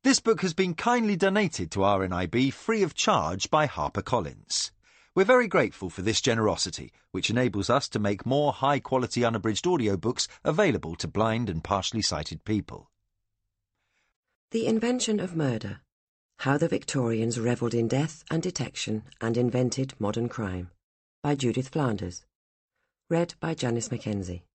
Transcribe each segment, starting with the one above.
This book has been kindly donated to RNIB free of charge by HarperCollins. We're very grateful for this generosity, which enables us to make more high-quality unabridged audiobooks available to blind and partially sighted people. The Invention of Murder: How the Victorians Revelled in Death and Detection and Invented Modern Crime, by Judith Flanders. Read by Janice Mackenzie.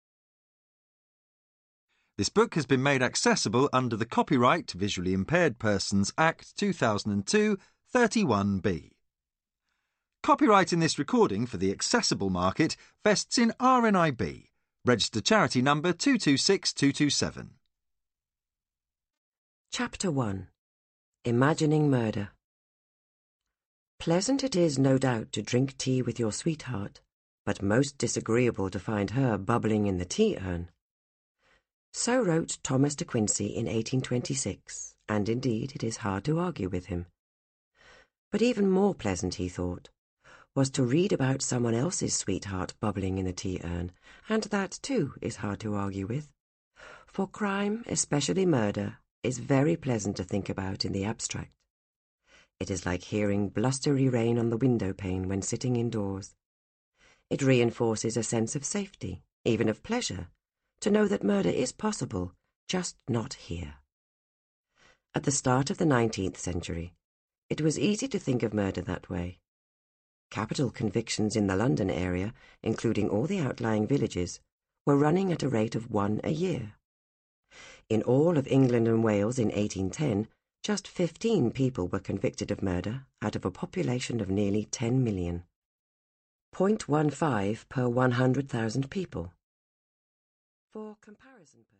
This book has been made accessible under the Copyright Visually Impaired Persons Act 2002, 31B. Copyright in this recording for the accessible market vests in RNIB, registered charity number 226227. Chapter 1. Imagining Murder. Pleasant it is, no doubt, to drink tea with your sweetheart, but most disagreeable to find her bubbling in the tea-urn. So wrote Thomas de Quincey in 1826, and indeed it is hard to argue with him. But even more pleasant, he thought, was to read about someone else's sweetheart bubbling in the tea-urn, and that, too, is hard to argue with. For crime, especially murder, is very pleasant to think about in the abstract. It is like hearing blustery rain on the window-pane when sitting indoors. It reinforces a sense of safety, even of pleasure, to know that murder is possible, just not here. At the start of the 19th century, it was easy to think of murder that way. Capital convictions in the London area, including all the outlying villages, were running at a rate of 1 a year. In all of England and Wales in 1810, just 15 people were convicted of murder out of a population of nearly 10 million. 0.15 per 100,000 people. For comparison purposes,